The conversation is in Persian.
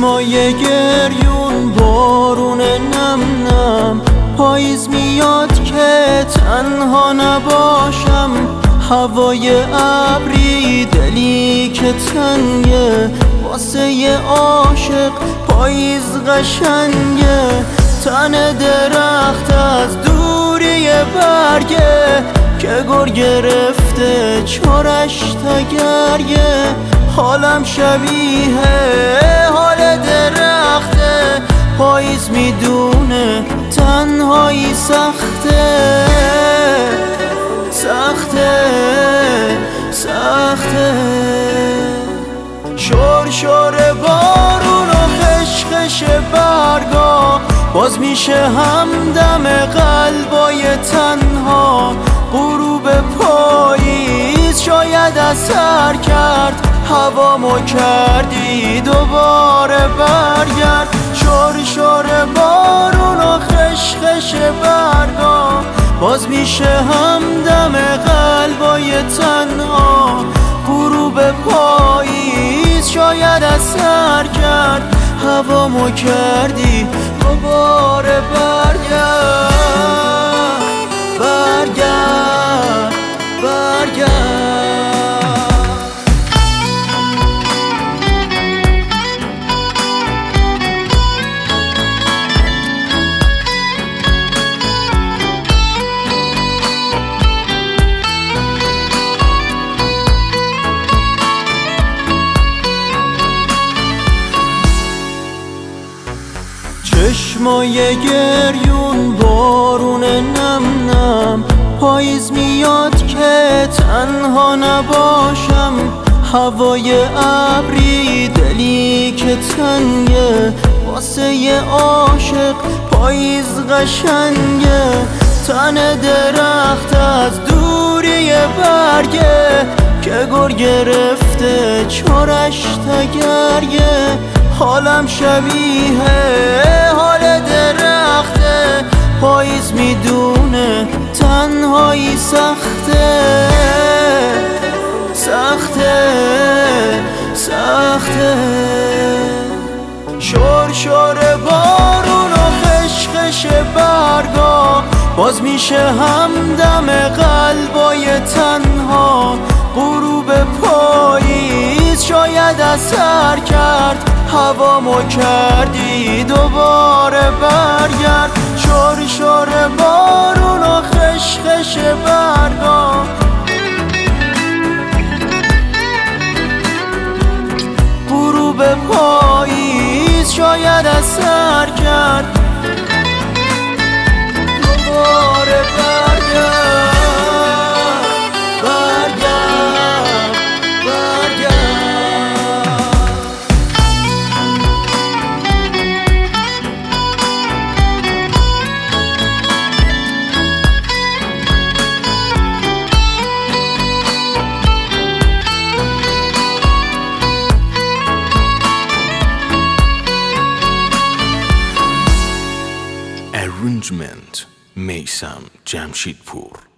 چشمای گریون بارون نم نم، پاییز میاد که تنها نباشم، هوای ابری دلی که تنگه، واسه یه عاشق پاییز قشنگه، تن درخت از دوری برگه که گر گرفته چارش تگرگه، حالم شبیه حال درخته، پاییز میدونه تنهایی سخته سخته سخته. شور شور بارون و خشخش برگا، باز میشه همدم قلبای تنها، غروب پاییز شاید اثر کرد، هوامو کردی دوباره برگرد. شور شور بارون و خشخش برگا، باز میشه همدم قلبای تنها، غروب پاییز شاید اثر کرد، هوامو کردی دوباره برگرد برگرد برگرد. چشمای گریون بارون نم نم، پاییز میاد که تنها نباشم، هوای ابری دلی که تنگه، واسه یه عاشق پاییز قشنگه، تن درخت از دوری برگه که گر گرفته چارش تگرگه، حالم شبیه حال درخته، پاییز میدونه تنهایی سخته سخته سخته. شور شور بارون و خشخش برگا، باز میشه همدم قلبای تنها، غروب پاییز شاید اثر کرد، هوامو کردی دوباره برگرد. شور شور بارون و خشخش برگا، غروب پاییز شاید اثر کرد، دوباره برگرد برگرد برگرد. Arrangement میثم جمشیدپور.